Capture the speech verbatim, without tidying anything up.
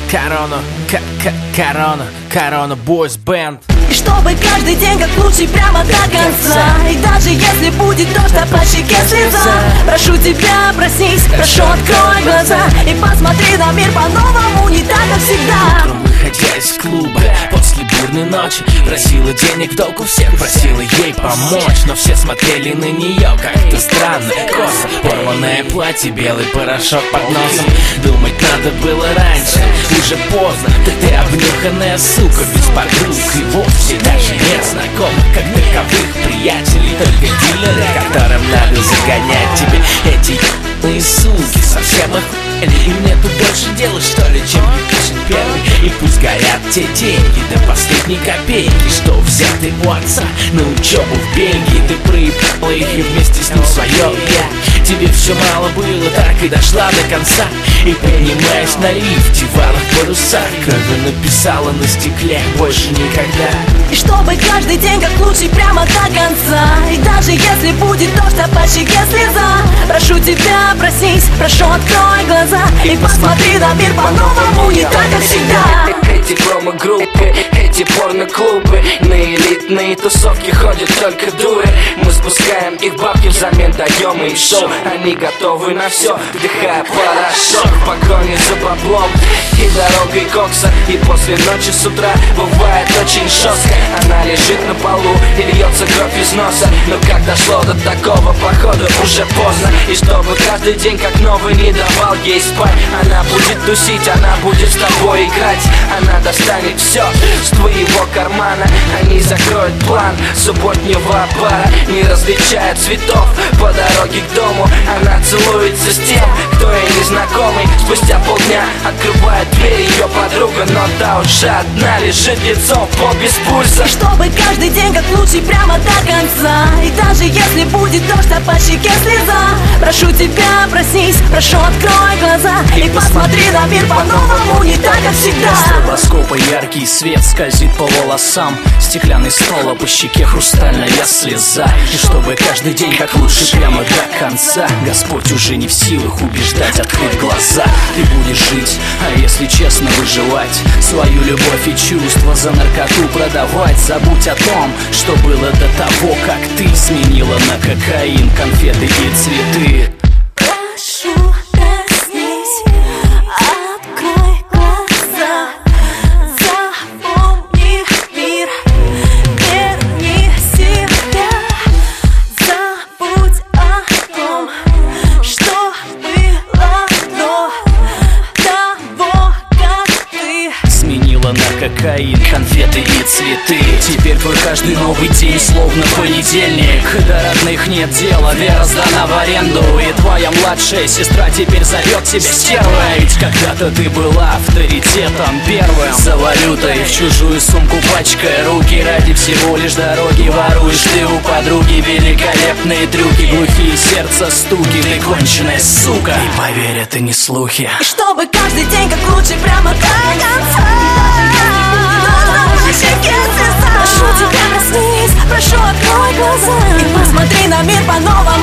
Корона, корона, корона, бойс бенд. И чтобы каждый день как лучший прямо до конца. И даже если будет дождь, а по щеке слеза, прошу тебя, проснись, прошу, открой глаза и посмотри на мир по-новому, не так, как всегда. Утром, выходя из клуба после бурной ночи, просила денег в долг у всех, просила ей помочь, но все смотрели на нее как-то странно. Косо, порванное платье, белый порошок под носом. Думать надо было раньше, уже поздно. Ты обнюханная сука, без подруг и вовсе даже нет знакомых, как таковых приятелей, только дилеры, которым надо загонять тебе эти ебаные суки. Совсем охуели, им нету больше дела, что ли, чем пишет первый. И пусть горят те деньги до последней копейки, что взяты у отца на учебу в Бельгии. Ты проебала их и вместе с ним свое я. Тебе все мало было, так и дошла до конца. И поднимаясь на лифте в алых парусах, кровью написала на стекле: больше никогда. И чтобы каждый день как лучший прямо до конца. И даже если будет дождь, а по щеке слеза, прошу тебя, проснись, прошу, открой глаза и посмотри на мир по-новому, не так, как всегда. Эти промо-группы, эти порно-клубы, на элитные тусовки ходят только дуры. Мы спускаем их бабки, взамен даем им шоу. Они готовы на все, вдыхая порошок в погоне за баблом и дорогой кокса. И после ночи с утра бывает очень жестко. Она лежит на полу и льется кровь из носа. Но как дошло до такого, походу уже поздно. И чтобы каждый день как новый не давал ей спать, она будет тусить, она будет с тобой играть. Она достанет все с твоего кармана. Они закроют план субботнего бара, не различая цветов по дороге к дому. Она целуется с тем, кто ей незнакомый. Спустя полдня открывает дверь ее подруга, но та уже одна лежит лицом в пол без пульса. И чтобы каждый день как лучший прямо до конца. И даже если будет дождь, а по щеке слеза, прошу тебя, проснись, прошу, открой глаза и посмотри на мир по-новому, не так, как всегда. Стробоскопа яркий свет скользит по волосам, стеклянный стол, а по щеке хрустальная слеза. И чтобы каждый день как лучше прямо до конца, Господь уже не в силах убеждать, открыть глаза. Ты будешь жить, а если честно выживать, свою любовь и чувства за наркоту продавать. Забудь о том, что было до того, как ты сменила на кокаин конфеты и цветы. Прошу, проснись, открой глаза, запомни мир, верни себя, забудь о том, что было до того, как ты сменила на кокаин конфеты и цветы. Теперь твой каждый новый день словно понедельник. До родных нет дела, вера сдана в аренду. И твоя младшая сестра теперь зовет тебя стервой. Ведь когда-то ты была авторитетом первым. За валютой в чужую сумку пачкая руки, ради всего лишь дороги воруешь ты у подруги. Великолепные трюки, глухие сердца стуки. Ты конченая сука, и поверь, это не слухи. И чтобы каждый день как лучше прямо до конца. Прошу тебя, проснись, прошу, открой глаза и посмотри на мир по-новому.